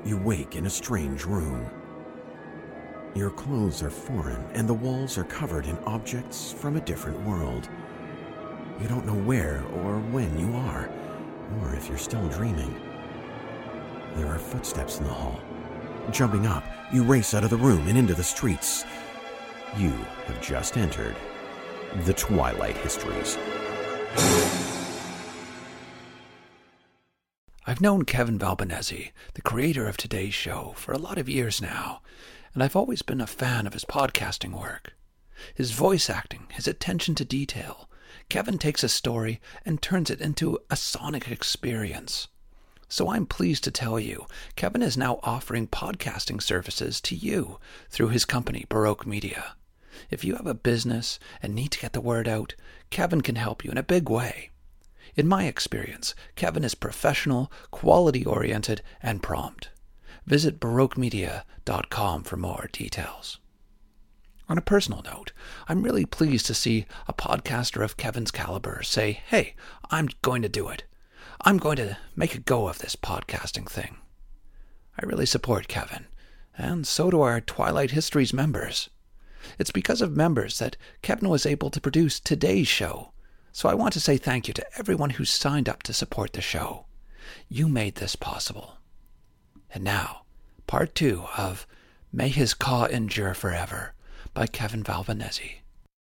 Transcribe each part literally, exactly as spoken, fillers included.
you wake in a strange room. Your clothes are foreign and the walls are covered in objects from a different world. You don't know where or when you are, or if you're still dreaming. There are footsteps in the hall. Jumping up, you race out of the room and into the streets. You have just entered the Twilight Histories. I've known Kevin Valbanesi, the creator of today's show, for a lot of years now, and I've always been a fan of his podcasting work. His voice acting, his attention to detail. Kevin takes a story and turns it into a sonic experience. So I'm pleased to tell you, Kevin is now offering podcasting services to you through his company, Baroque Media. If you have a business and need to get the word out, Kevin can help you in a big way. In my experience, Kevin is professional, quality-oriented, and prompt. Visit baroque media dot com for more details. On a personal note, I'm really pleased to see a podcaster of Kevin's caliber say, hey, I'm going to do it. I'm going to make a go of this podcasting thing. I really support Kevin, and so do our Twilight Histories members. It's because of members that Kevin was able to produce today's show, so I want to say thank you to everyone who signed up to support the show. You made this possible. And now, part two of May His Caw Endure Forever by Kevin Valbanesi.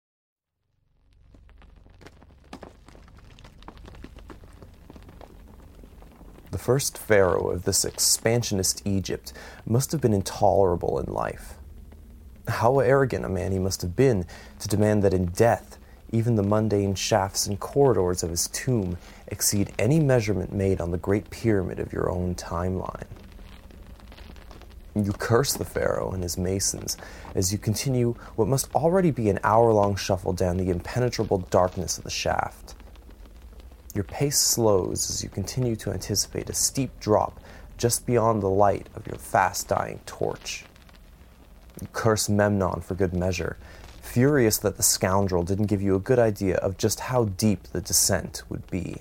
The first pharaoh of this expansionist Egypt must have been intolerable in life. How arrogant a man he must have been to demand that in death, even the mundane shafts and corridors of his tomb exceed any measurement made on the Great Pyramid of your own timeline. You curse the pharaoh and his masons as you continue what must already be an hour-long shuffle down the impenetrable darkness of the shaft. Your pace slows as you continue to anticipate a steep drop just beyond the light of your fast-dying torch. You curse Memnon for good measure, furious that the scoundrel didn't give you a good idea of just how deep the descent would be.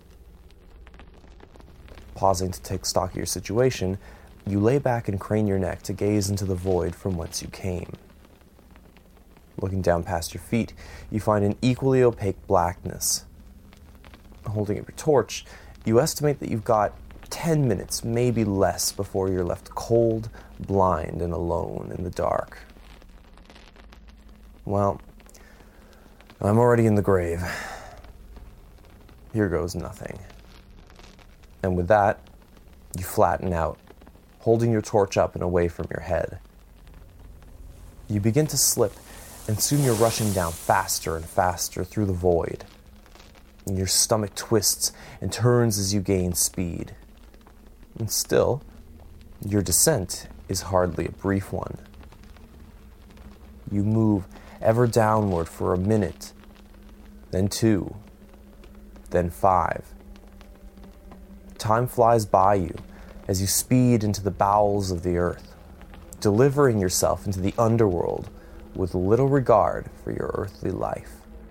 Pausing to take stock of your situation, you lay back and crane your neck to gaze into the void from whence you came. Looking down past your feet, you find an equally opaque blackness. Holding up your torch, you estimate that you've got ten minutes, maybe less, before you're left cold, blind, and alone in the dark. Well, I'm already in the grave. Here goes nothing. And with that, you flatten out, holding your torch up and away from your head. You begin to slip, and soon you're rushing down faster and faster through the void. And your stomach twists and turns as you gain speed. And still, your descent is hardly a brief one. You move ever downward for a minute, then two, then five. Time flies by you as you speed into the bowels of the earth, delivering yourself into the underworld with little regard for your earthly life.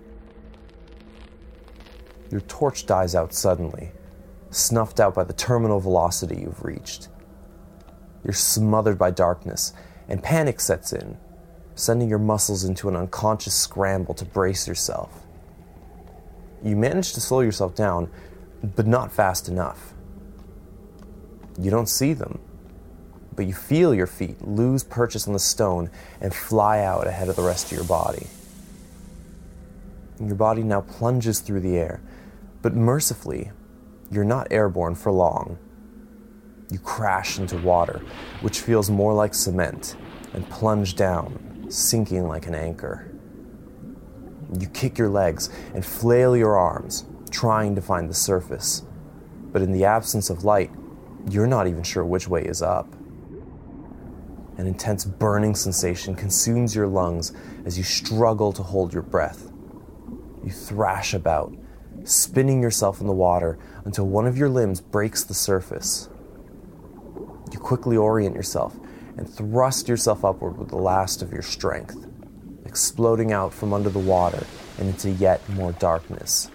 Your torch dies out suddenly, snuffed out by the terminal velocity you've reached. You're smothered by darkness, and panic sets in, sending your muscles into an unconscious scramble to brace yourself. You manage to slow yourself down, but not fast enough. You don't see them, but you feel your feet lose purchase on the stone and fly out ahead of the rest of your body. Your body now plunges through the air, but mercifully, you're not airborne for long. You crash into water, which feels more like cement, and plunge down, sinking like an anchor. You kick your legs and flail your arms, trying to find the surface. But in the absence of light, you're not even sure which way is up. An intense burning sensation consumes your lungs as you struggle to hold your breath. You thrash about, spinning yourself in the water until one of your limbs breaks the surface. You quickly orient yourself and thrust yourself upward with the last of your strength, exploding out from under the water and into yet more darkness.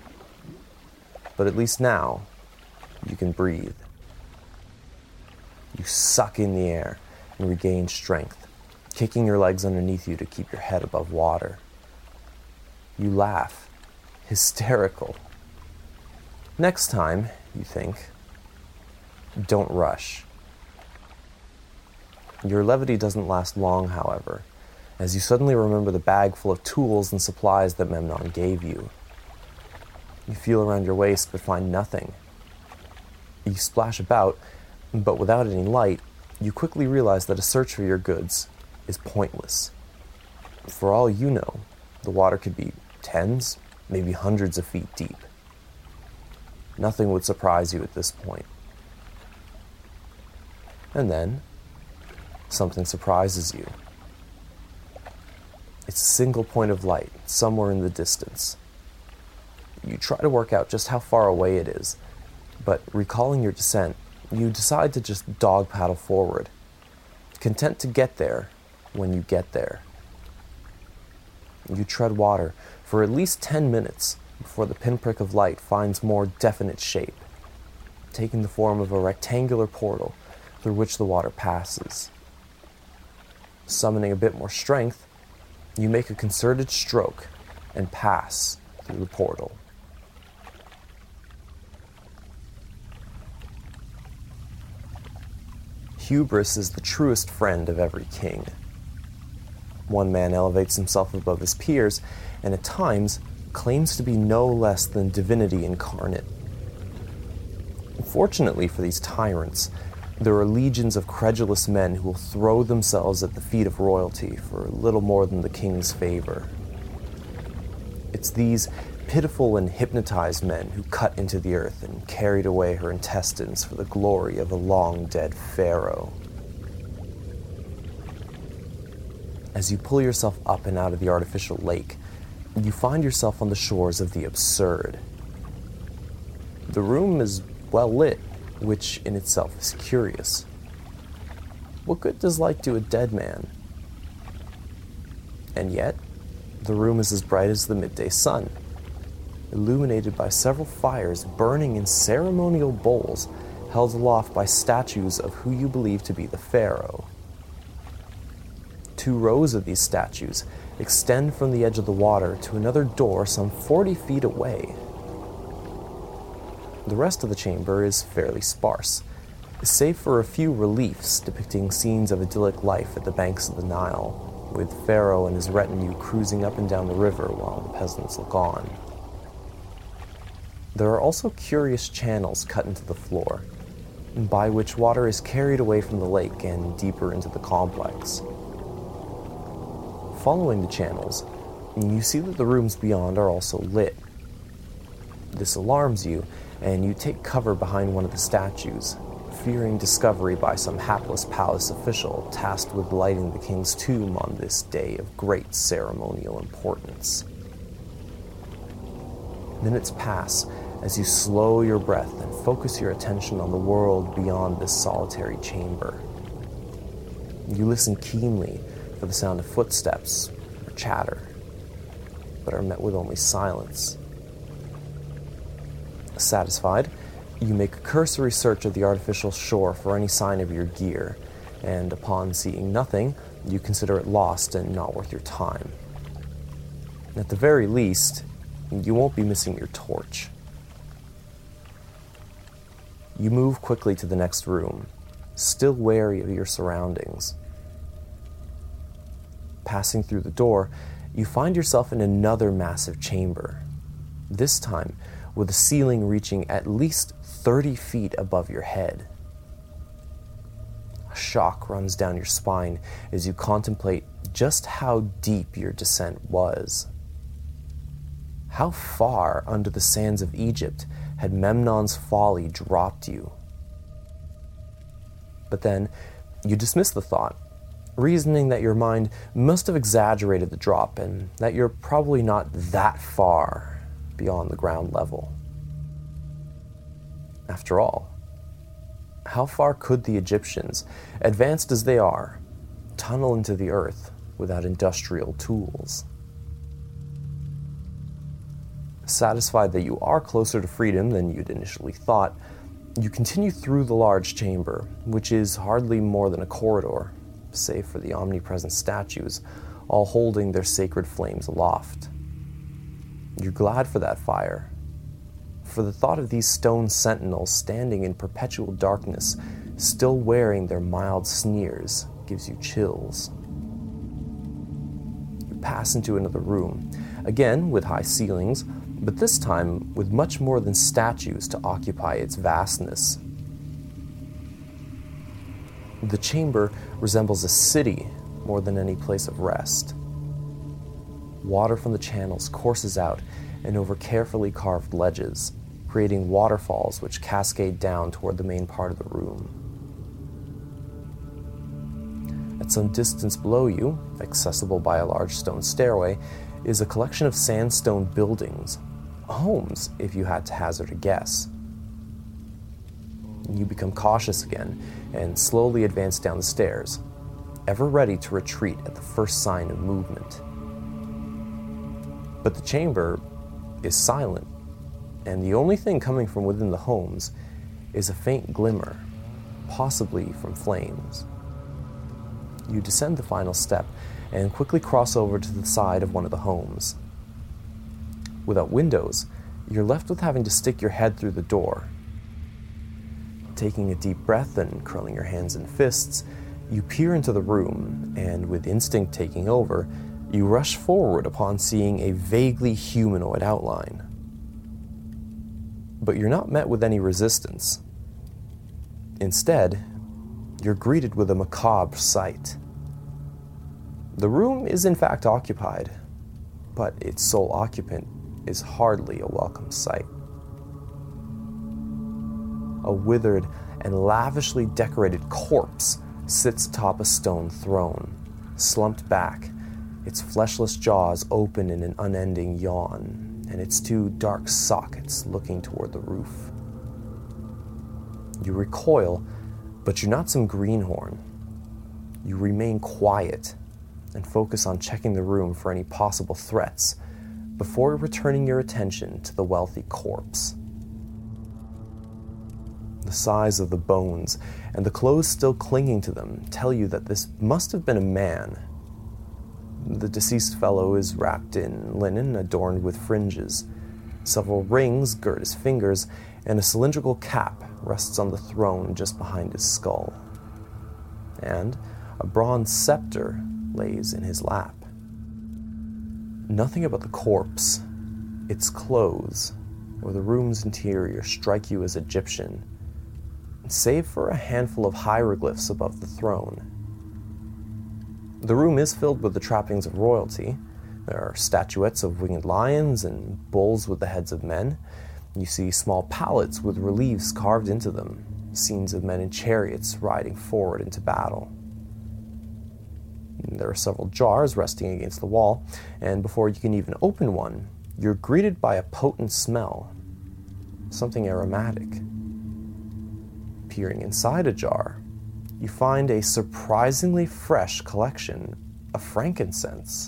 But at least now, you can breathe. You suck in the air and regain strength, kicking your legs underneath you to keep your head above water. You laugh, hysterical. Next time, you think, don't rush. Your levity doesn't last long, however, as you suddenly remember the bag full of tools and supplies that Memnon gave you. You feel around your waist but find nothing. You splash about, but without any light, you quickly realize that a search for your goods is pointless. For all you know, the water could be tens, maybe hundreds of feet deep. Nothing would surprise you at this point. And then, something surprises you. It's a single point of light, somewhere in the distance. You try to work out just how far away it is, but recalling your descent, you decide to just dog paddle forward, content to get there when you get there. You tread water for at least ten minutes before the pinprick of light finds more definite shape, taking the form of a rectangular portal through which the water passes. Summoning a bit more strength, you make a concerted stroke and pass through the portal. Hubris is the truest friend of every king. One man elevates himself above his peers, and at times claims to be no less than divinity incarnate. Fortunately for these tyrants, there are legions of credulous men who will throw themselves at the feet of royalty for little more than the king's favor. It's these pitiful and hypnotized men who cut into the earth and carried away her intestines for the glory of a long-dead pharaoh. As you pull yourself up and out of the artificial lake, you find yourself on the shores of the absurd. The room is well lit, which in itself is curious. What good does light do a dead man? And yet, the room is as bright as the midday sun, illuminated by several fires burning in ceremonial bowls held aloft by statues of who you believe to be the pharaoh. Two rows of these statues extend from the edge of the water to another door some forty feet away. The rest of the chamber is fairly sparse, save for a few reliefs depicting scenes of idyllic life at the banks of the Nile, with Pharaoh and his retinue cruising up and down the river while the peasants look on. There are also curious channels cut into the floor, by which water is carried away from the lake and deeper into the complex. Following the channels, you see that the rooms beyond are also lit. This alarms you, and you take cover behind one of the statues, fearing discovery by some hapless palace official tasked with lighting the king's tomb on this day of great ceremonial importance. Minutes pass as you slow your breath and focus your attention on the world beyond this solitary chamber. You listen keenly for the sound of footsteps or chatter, but are met with only silence. Satisfied, you make a cursory search of the artificial shore for any sign of your gear, and upon seeing nothing, you consider it lost and not worth your time. At the very least, you won't be missing your torch. You move quickly to the next room, still wary of your surroundings. Passing through the door, you find yourself in another massive chamber, this time with a ceiling reaching at least thirty feet above your head. A shock runs down your spine as you contemplate just how deep your descent was. How far under the sands of Egypt had Memnon's folly dropped you? But then, you dismiss the thought, reasoning that your mind must have exaggerated the drop and that you're probably not that far beyond the ground level. After all, how far could the Egyptians, advanced as they are, tunnel into the earth without industrial tools? Satisfied that you are closer to freedom than you'd initially thought, You continue through the large chamber, which is hardly more than a corridor, save for the omnipresent statues, all holding their sacred flames aloft. You're glad for that fire, for the thought of these stone sentinels standing in perpetual darkness, still wearing their mild sneers, gives you chills. You pass into another room, again with high ceilings, but this time with much more than statues to occupy its vastness. The chamber resembles a city more than any place of rest. Water from the channels courses out and over carefully carved ledges, creating waterfalls which cascade down toward the main part of the room. At some distance below you, accessible by a large stone stairway, is a collection of sandstone buildings, homes if you had to hazard a guess. You become cautious again and slowly advance down the stairs, ever ready to retreat at the first sign of movement. But the chamber is silent, and the only thing coming from within the homes is a faint glimmer, possibly from flames. You descend the final step and quickly cross over to the side of one of the homes. Without windows, you're left with having to stick your head through the door. Taking a deep breath and curling your hands in fists, you peer into the room, and with instinct taking over, you rush forward upon seeing a vaguely humanoid outline. But you're not met with any resistance. Instead, you're greeted with a macabre sight. The room is in fact occupied, but its sole occupant is hardly a welcome sight. A withered and lavishly decorated corpse sits atop a stone throne, slumped back, its fleshless jaws open in an unending yawn, and its two dark sockets looking toward the roof. You recoil, but you're not some greenhorn. You remain quiet and focus on checking the room for any possible threats before returning your attention to the wealthy corpse. The size of the bones and the clothes still clinging to them tell you that this must have been a man. The deceased fellow is wrapped in linen adorned with fringes. Several rings gird his fingers, and a cylindrical cap rests on the throne just behind his skull. And a bronze scepter lays in his lap. Nothing about the corpse, its clothes, or the room's interior strike you as Egyptian, save for a handful of hieroglyphs above the throne. The room is filled with the trappings of royalty. There are statuettes of winged lions and bulls with the heads of men. You see small palettes with reliefs carved into them, scenes of men in chariots riding forward into battle. There are several jars resting against the wall, and before you can even open one, you're greeted by a potent smell, something aromatic. Peering inside a jar, you find a surprisingly fresh collection of frankincense.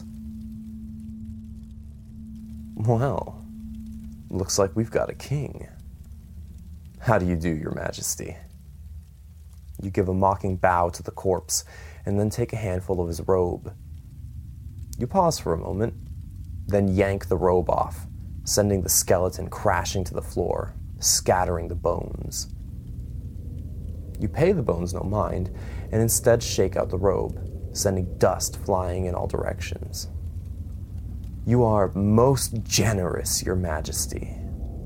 Well, looks like we've got a king. How do you do, Your Majesty? You give a mocking bow to the corpse, and then take a handful of his robe. You pause for a moment, then yank the robe off, sending the skeleton crashing to the floor, scattering the bones. You pay the bones no mind, and instead shake out the robe, sending dust flying in all directions. You are most generous, Your Majesty.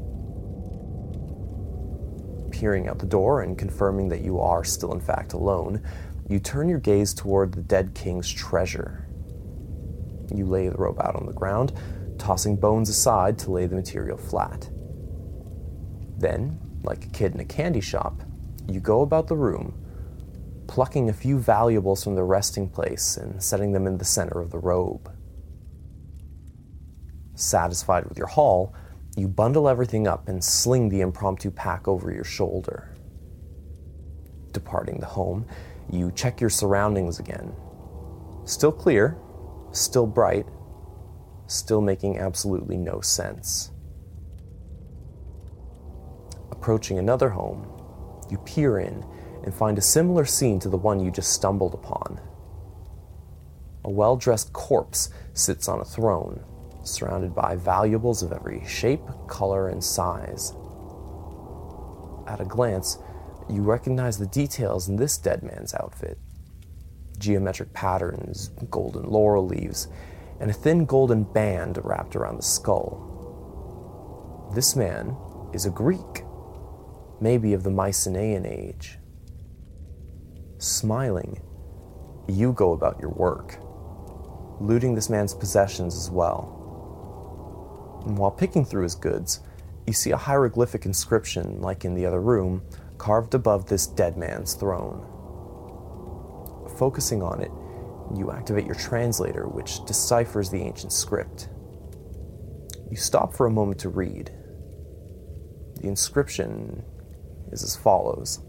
Peering out the door and confirming that you are still in fact alone, you turn your gaze toward the dead king's treasure. You lay the robe out on the ground, tossing bones aside to lay the material flat. Then, like a kid in a candy shop, you go about the room, plucking a few valuables from their resting place and setting them in the center of the robe. Satisfied with your haul, you bundle everything up and sling the impromptu pack over your shoulder. Departing the home, you check your surroundings again. Still clear, still bright, still making absolutely no sense. Approaching another home, You peer in and find a similar scene to the one you just stumbled upon. A well-dressed corpse sits on a throne, surrounded by valuables of every shape, color, and size. At a glance, you recognize the details in this dead man's outfit. Geometric patterns, golden laurel leaves, and a thin golden band wrapped around the skull. This man is a Greek, maybe of the Mycenaean age. Smiling, you go about your work, looting this man's possessions as well. And while picking through his goods, you see a hieroglyphic inscription, like in the other room, carved above this dead man's throne. Focusing on it, you activate your translator, which deciphers the ancient script. You stop for a moment to read. The inscription is as follows.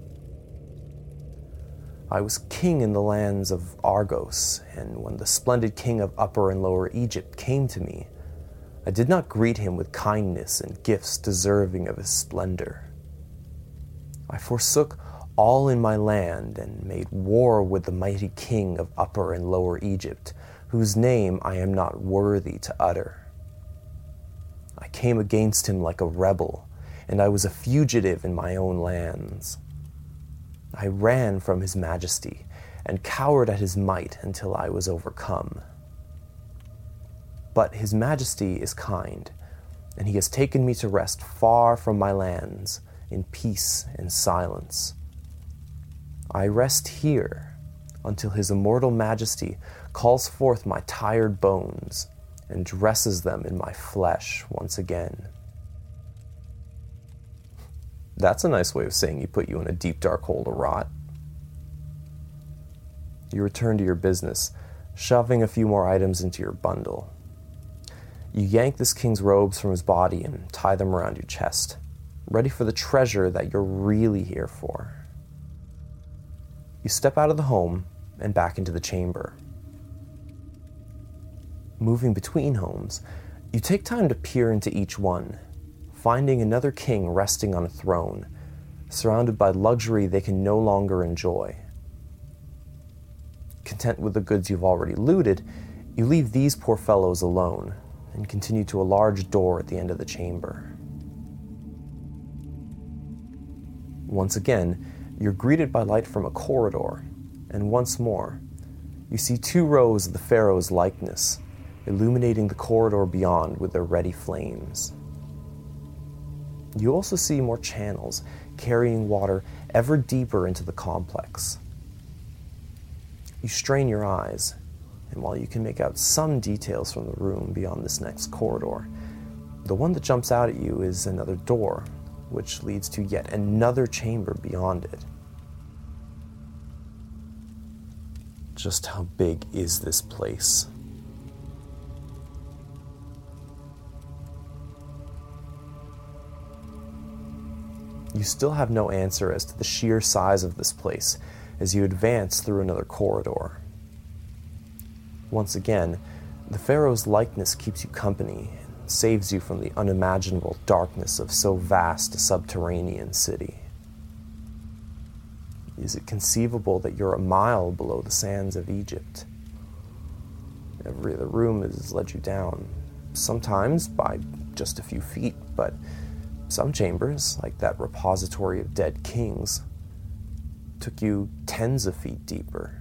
I was king in the lands of Argos, and when the splendid king of Upper and Lower Egypt came to me, I did not greet him with kindness and gifts deserving of his splendor. I forsook all in my land and made war with the mighty king of Upper and Lower Egypt, whose name I am not worthy to utter. I came against him like a rebel, and I was a fugitive in my own lands. I ran from his majesty and cowered at his might until I was overcome. But his majesty is kind, and he has taken me to rest far from my lands, in peace and silence. I rest here until his immortal majesty calls forth my tired bones and dresses them in my flesh once again. That's a nice way of saying he put you in a deep, dark hole to rot. You return to your business, shoving a few more items into your bundle. You yank this king's robes from his body and tie them around your chest, ready for the treasure that you're really here for. You step out of the home and back into the chamber. Moving between homes, you take time to peer into each one, finding another king resting on a throne, surrounded by luxury they can no longer enjoy. Content with the goods you've already looted, you leave these poor fellows alone and continue to a large door at the end of the chamber. Once again, you're greeted by light from a corridor, and once more, you see two rows of the pharaoh's likeness, illuminating the corridor beyond with their ruddy flames. You also see more channels carrying water ever deeper into the complex. You strain your eyes, and while you can make out some details from the room beyond this next corridor, the one that jumps out at you is another door, which leads to yet another chamber beyond it. Just how big is this place? You still have no answer as to the sheer size of this place as you advance through another corridor. Once again, the pharaoh's likeness keeps you company and saves you from the unimaginable darkness of so vast a subterranean city. Is it conceivable that you're a mile below the sands of Egypt? Every other room has led you down, sometimes by just a few feet, but some chambers, like that repository of dead kings, took you tens of feet deeper.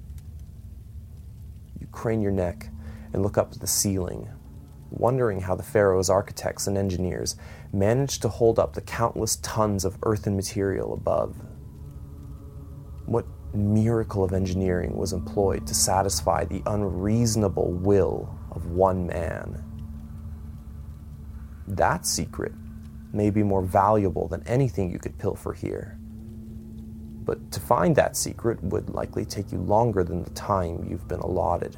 You crane your neck and look up at the ceiling, wondering how the pharaoh's architects and engineers managed to hold up the countless tons of earthen material above. What miracle of engineering was employed to satisfy the unreasonable will of one man? That secret may be more valuable than anything you could pilfer here. But to find that secret would likely take you longer than the time you've been allotted.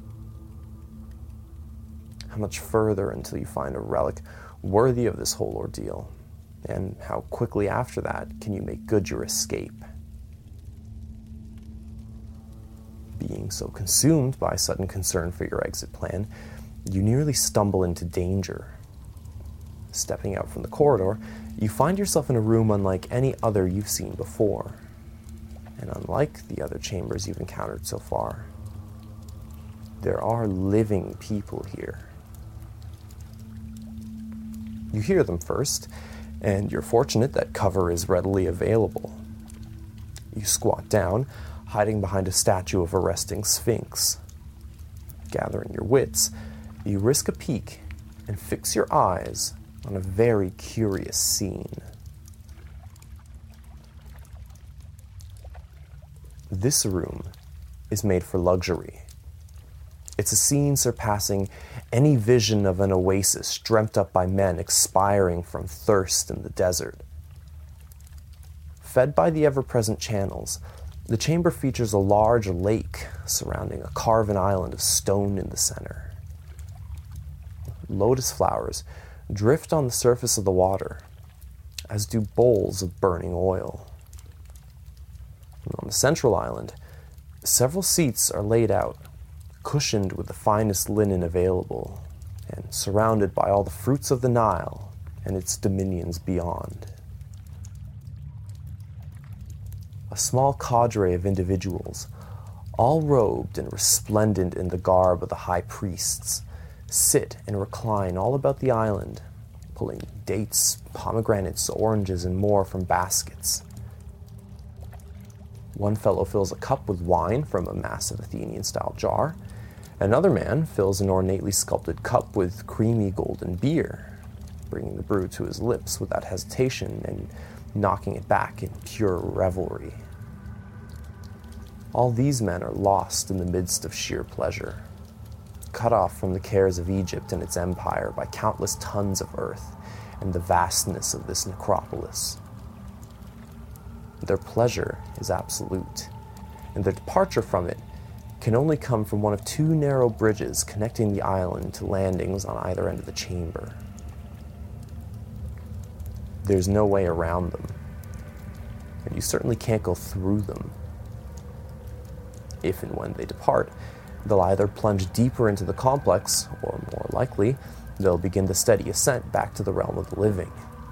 How much further until you find a relic worthy of this whole ordeal? And how quickly after that can you make good your escape? Being so consumed by sudden concern for your exit plan, you nearly stumble into danger. Stepping out from the corridor, you find yourself in a room unlike any other you've seen before, and unlike the other chambers you've encountered so far. There are living people here. You hear them first, and you're fortunate that cover is readily available. You squat down, hiding behind a statue of a resting sphinx. Gathering your wits, you risk a peek and fix your eyes on a very curious scene. This room is made for luxury. It's a scene surpassing any vision of an oasis dreamt up by men expiring from thirst in the desert. Fed by the ever-present channels, the chamber features a large lake surrounding a carven island of stone in the center. Lotus flowers drift on the surface of the water, as do bowls of burning oil. And on the central island, several seats are laid out, cushioned with the finest linen available, and surrounded by all the fruits of the Nile and its dominions beyond. A small cadre of individuals, all robed and resplendent in the garb of the high priests, sit and recline all about the island, pulling dates, pomegranates, oranges, and more from baskets. One fellow fills a cup with wine from a massive Athenian-style jar. Another man fills an ornately sculpted cup with creamy golden beer, bringing the brew to his lips without hesitation and knocking it back in pure revelry. All these men are lost in the midst of sheer pleasure, cut off from the cares of Egypt and its empire by countless tons of earth and the vastness of this necropolis. Their pleasure is absolute, and their departure from it can only come from one of two narrow bridges connecting the island to landings on either end of the chamber. There's no way around them, and you certainly can't go through them. If and when they depart, they'll either plunge deeper into the complex, or more likely, they'll begin the steady ascent back to the realm of the living.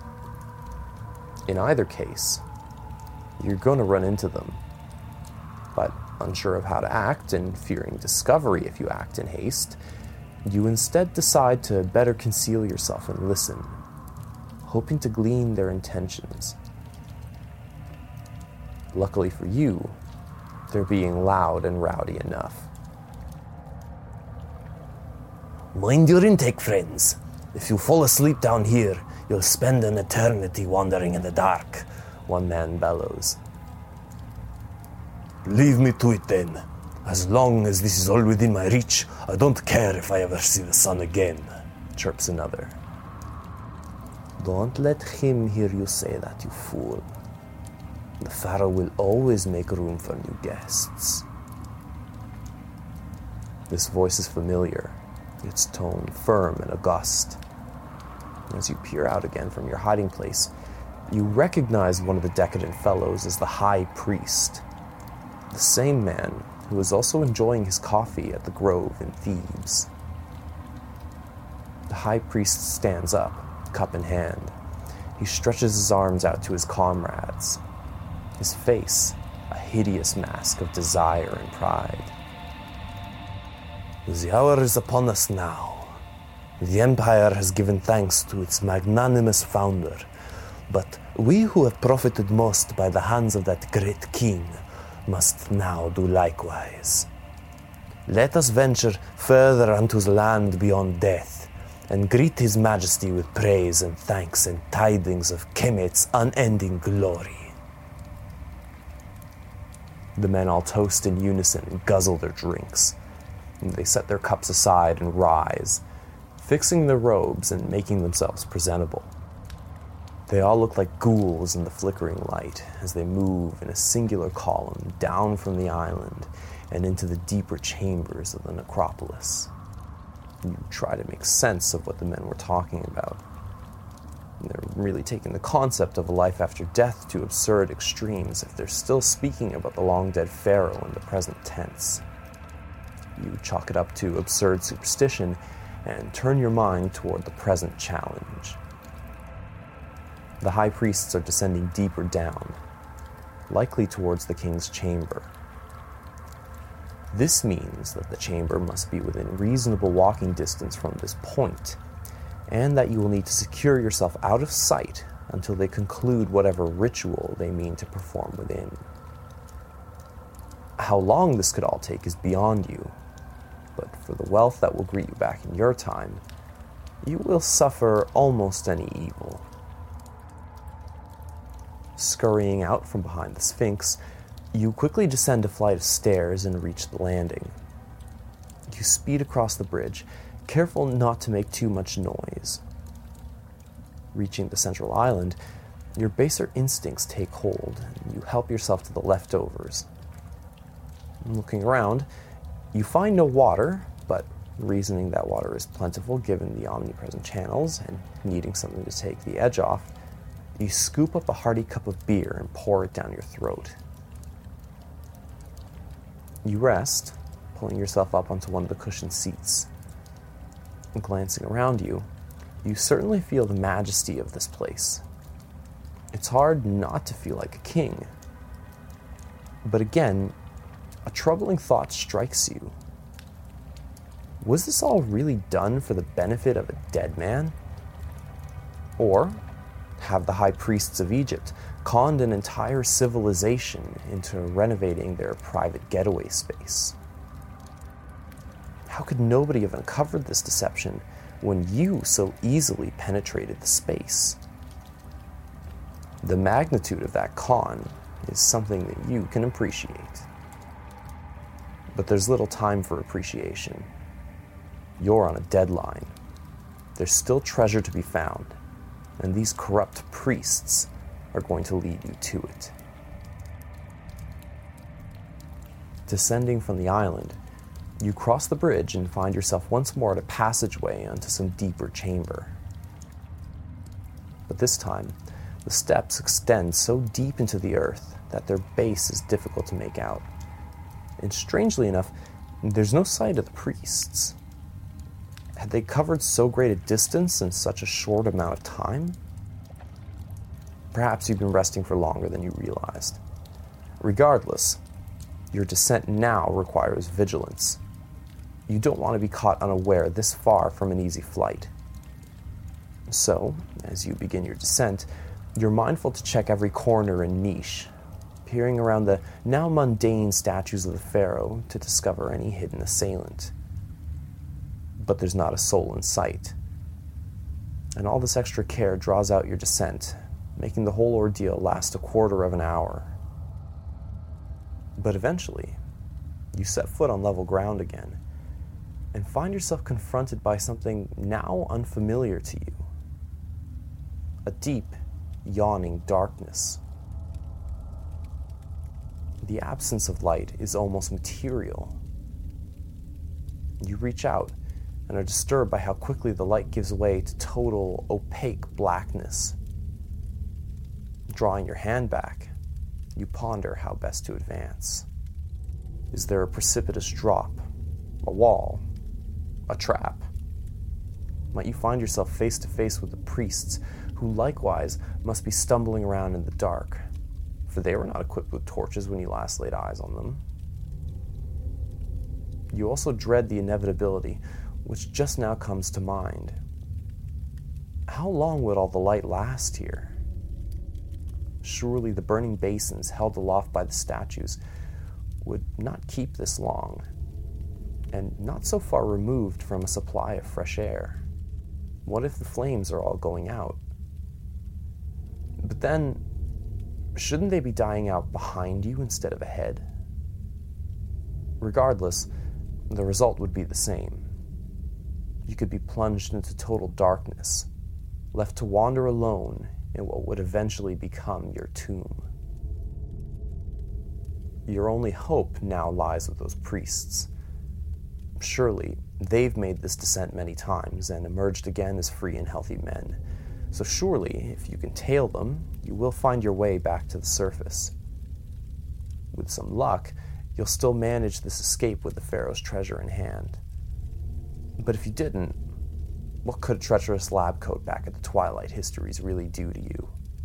In either case, you're going to run into them, but unsure of how to act and fearing discovery if you act in haste, you instead decide to better conceal yourself and listen, hoping to glean their intentions. Luckily for you, they're being loud and rowdy enough. Mind your intake, friends. If you fall asleep down here, you'll spend an eternity wandering in the dark, one man bellows. Leave me to it then. As long as this is all within my reach, I don't care if I ever see the sun again, chirps another. Don't let him hear you say that, you fool. The Pharaoh will always make room for new guests. This voice is familiar, its tone firm and august. As you peer out again from your hiding place, you recognize one of the decadent fellows as the High Priest, the same man who is also enjoying his coffee at the Grove in Thebes. The High Priest stands up, cup in hand. He stretches his arms out to his comrades, his face a hideous mask of desire and pride. The hour is upon us now. The Empire has given thanks to its magnanimous founder, but we who have profited most by the hands of that great king must now do likewise. Let us venture further unto the land beyond death, and greet His Majesty with praise and thanks and tidings of Kemet's unending glory. The men all toast in unison and guzzle their drinks. And they set their cups aside and rise, fixing their robes and making themselves presentable. They all look like ghouls in the flickering light as they move in a singular column down from the island and into the deeper chambers of the necropolis. You try to make sense of what the men were talking about. And they're really taking the concept of a life after death to absurd extremes if they're still speaking about the long-dead pharaoh in the present tense. You chalk it up to absurd superstition and turn your mind toward the present challenge. The high priests are descending deeper down, likely towards the king's chamber. This means that the chamber must be within reasonable walking distance from this point, and that you will need to secure yourself out of sight until they conclude whatever ritual they mean to perform within. How long this could all take is beyond you, but for the wealth that will greet you back in your time, you will suffer almost any evil. Scurrying out from behind the Sphinx, you quickly descend a flight of stairs and reach the landing. You speed across the bridge, careful not to make too much noise. Reaching the central island, your baser instincts take hold, and you help yourself to the leftovers. Looking around, you find no water, but reasoning that water is plentiful given the omnipresent channels and needing something to take the edge off, you scoop up a hearty cup of beer and pour it down your throat. You rest, pulling yourself up onto one of the cushioned seats. Glancing around you, you certainly feel the majesty of this place. It's hard not to feel like a king. But again, a troubling thought strikes you. Was this all really done for the benefit of a dead man? Or have the high priests of Egypt conned an entire civilization into renovating their private getaway space? How could nobody have uncovered this deception when you so easily penetrated the space? The magnitude of that con is something that you can appreciate. But there's little time for appreciation. You're on a deadline. There's still treasure to be found, and these corrupt priests are going to lead you to it. Descending from the island, you cross the bridge and find yourself once more at a passageway onto some deeper chamber. But this time, the steps extend so deep into the earth that their base is difficult to make out. And strangely enough, there's no sight of the priests. Had they covered so great a distance in such a short amount of time? Perhaps you've been resting for longer than you realized. Regardless, your descent now requires vigilance. You don't want to be caught unaware this far from an easy flight. So, as you begin your descent, you're mindful to check every corner and niche, peering around the now mundane statues of the pharaoh to discover any hidden assailant. But there's not a soul in sight. And all this extra care draws out your descent, making the whole ordeal last a quarter of an hour. But eventually, you set foot on level ground again, and find yourself confronted by something now unfamiliar to you. A deep, yawning darkness. The absence of light is almost material. You reach out and are disturbed by how quickly the light gives way to total, opaque blackness. Drawing your hand back, you ponder how best to advance. Is there a precipitous drop, a wall, a trap? Might you find yourself face to face with the priests, who likewise must be stumbling around in the dark, for they were not equipped with torches when you last laid eyes on them? You also dread the inevitability, which just now comes to mind. How long would all the light last here? Surely the burning basins held aloft by the statues would not keep this long, and not so far removed from a supply of fresh air. What if the flames are all going out? But then, shouldn't they be dying out behind you instead of ahead? Regardless, the result would be the same. You could be plunged into total darkness, left to wander alone in what would eventually become your tomb. Your only hope now lies with those priests. Surely, they've made this descent many times and emerged again as free and healthy men. So surely, if you can tail them, you will find your way back to the surface. With some luck, you'll still manage this escape with the Pharaoh's treasure in hand. But if you didn't, what could a treacherous lab coat back at the Twilight Histories really do to you?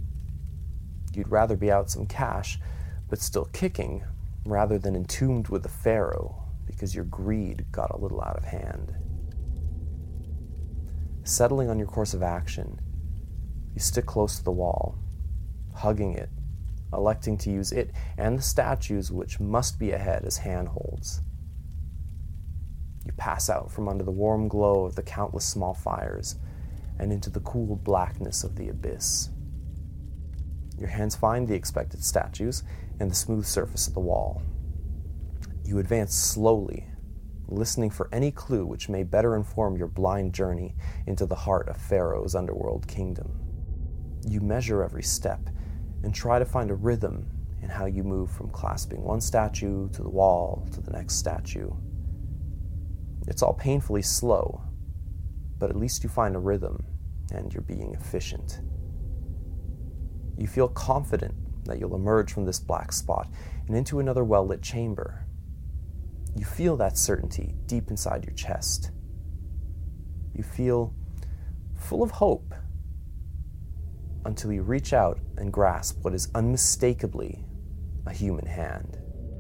You'd rather be out some cash, but still kicking, rather than entombed with the pharaoh, because your greed got a little out of hand. Settling on your course of action, you stick close to the wall, hugging it, electing to use it and the statues which must be ahead as handholds. You pass out from under the warm glow of the countless small fires and into the cool blackness of the abyss. Your hands find the expected statues and the smooth surface of the wall. You advance slowly, listening for any clue which may better inform your blind journey into the heart of Pharaoh's underworld kingdom. You measure every step and try to find a rhythm in how you move from clasping one statue to the wall to the next statue. It's all painfully slow, but at least you find a rhythm and you're being efficient. You feel confident that you'll emerge from this black spot and into another well-lit chamber. You feel that certainty deep inside your chest. You feel full of hope until you reach out and grasp what is unmistakably a human hand.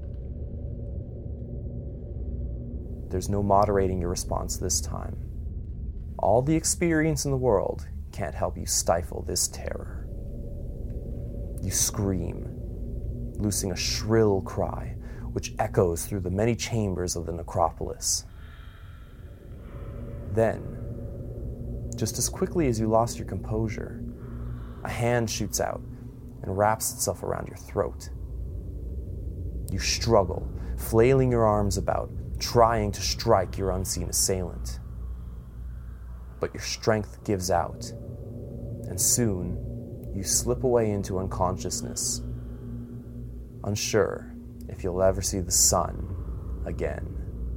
There's no moderating your response this time. All the experience in the world can't help you stifle this terror. You scream, loosing a shrill cry which echoes through the many chambers of the necropolis. Then, just as quickly as you lost your composure, a hand shoots out and wraps itself around your throat. You struggle, flailing your arms about, trying to strike your unseen assailant. But your strength gives out, and soon you slip away into unconsciousness, unsure if you'll ever see the sun again.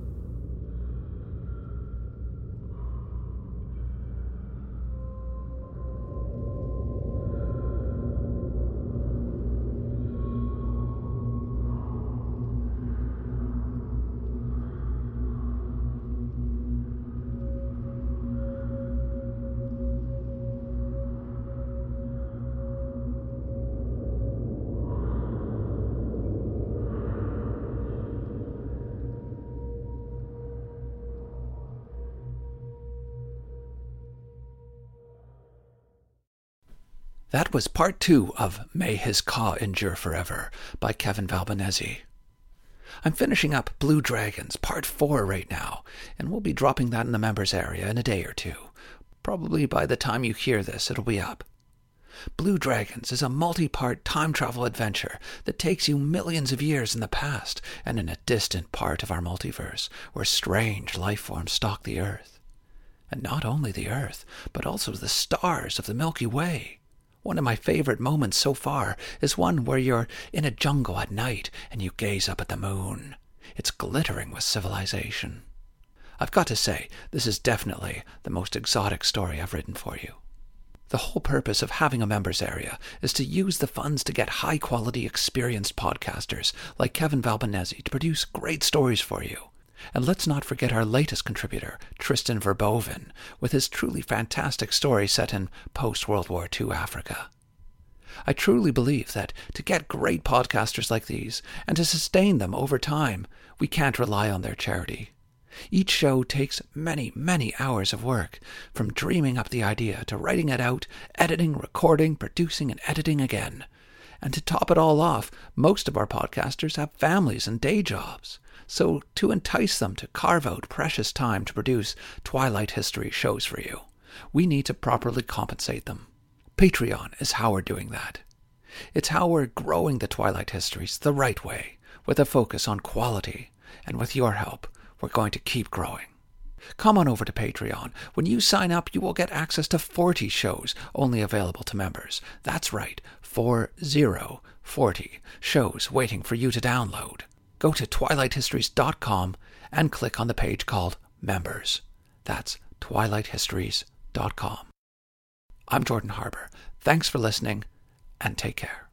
That was part two of May His Caw Endure Forever by Kevin Valbanesi. I'm finishing up Blue Dragons part four right now, and we'll be dropping that in the members area in a day or two. Probably by the time you hear this, it'll be up. Blue Dragons is a multi-part time travel adventure that takes you millions of years in the past and in a distant part of our multiverse where strange life forms stalk the Earth. And not only the Earth, but also the stars of the Milky Way. One of my favorite moments so far is one where you're in a jungle at night and you gaze up at the moon. It's glittering with civilization. I've got to say, this is definitely the most exotic story I've written for you. The whole purpose of having a members area is to use the funds to get high-quality, experienced podcasters like Kevin Valbanesi to produce great stories for you. And let's not forget our latest contributor, Tristan Verboven, with his truly fantastic story set in post-World War Two Africa. I truly believe that to get great podcasters like these, and to sustain them over time, we can't rely on their charity. Each show takes many, many hours of work, from dreaming up the idea to writing it out, editing, recording, producing, and editing again. And to top it all off, most of our podcasters have families and day jobs. So to entice them to carve out precious time to produce Twilight History shows for you, we need to properly compensate them. Patreon is how we're doing that. It's how we're growing the Twilight Histories the right way, with a focus on quality, and with your help, we're going to keep growing. Come on over to Patreon. When you sign up, you will get access to forty shows only available to members. That's right, four zero, forty shows waiting for you to download. Go to twilight histories dot com and click on the page called Members. That's twilight histories dot com. I'm Jordan Harbour. Thanks for listening, and take care.